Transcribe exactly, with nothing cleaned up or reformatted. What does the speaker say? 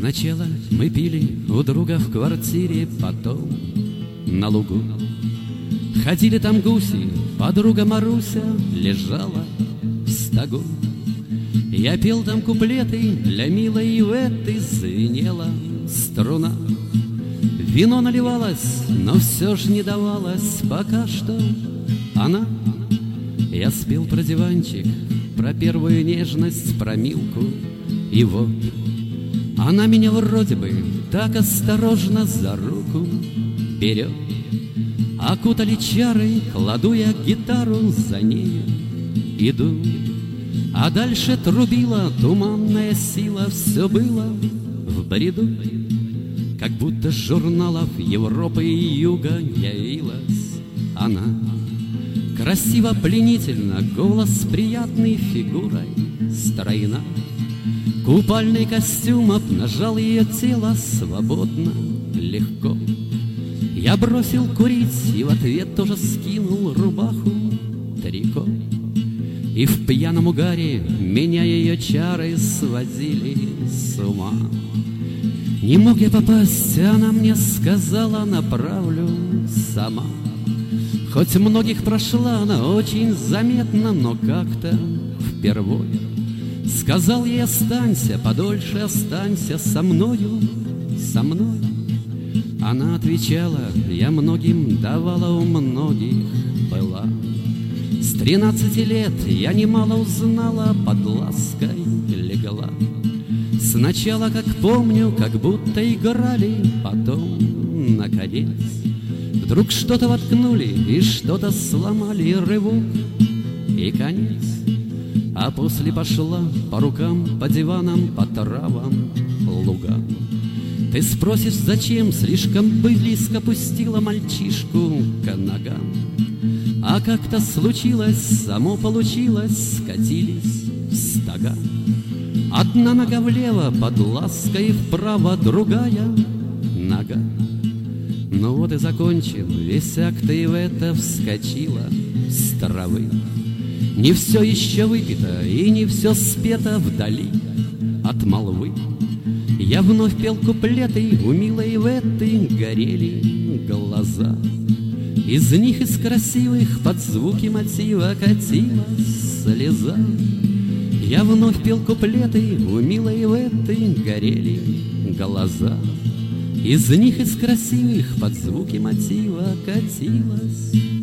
Сначала мы пили у друга в квартире, потом на лугу. Ходили там гуси, подруга Маруся лежала в стогу. Я пел там куплеты для милой Иветты, звенела струна. Вино наливалось, но все ж не давалось пока что она. Я спел про диванчик, про первую нежность, про Милку. И вот она меня вроде бы так осторожно за руку берет. Окутали чары, кладу я гитару, за нею иду. А дальше трубила туманная сила, все было в бреду. Как будто с журналов Европы и Юга явилась она. Красиво, пленительно, голос приятный, фигурой стройна. Купальный костюм обнажал ее тело свободно, легко. Я бросил курить и в ответ тоже скинул рубаху, трико. И в пьяном угаре меня ее чары сводили с ума. Не мог я попасть, она мне сказала, направлю сама. Хоть многих прошла она очень заметно, но как-то впервой сказал ей: останься, подольше останься со мною, со мной. Она отвечала: я многим давала, у многих была. С тринадцати лет я немало узнала, под лаской легла. Сначала, как помню, как будто играли, потом, наконец, вдруг что-то воткнули и что-то сломали, рывок и конец. А после пошла по рукам, по диванам, по травам, лугам. Ты спросишь, зачем слишком близко пустила мальчишку к ногам? А как-то случилось, само получилось, скатились в стога. Одна нога влево, под лаской вправо, другая нога. Ну вот и закончил весь акт, и в это вскочила с травы. Не все еще выпито, и не все спето вдали от молвы. Я вновь пел куплеты, у милой Иветты горели глаза. Из них, из красивых, под звуки мотива катилась слеза. Я вновь пел куплеты, у милой Иветты горели глаза. Из них, из красивых, под звуки мотива катилась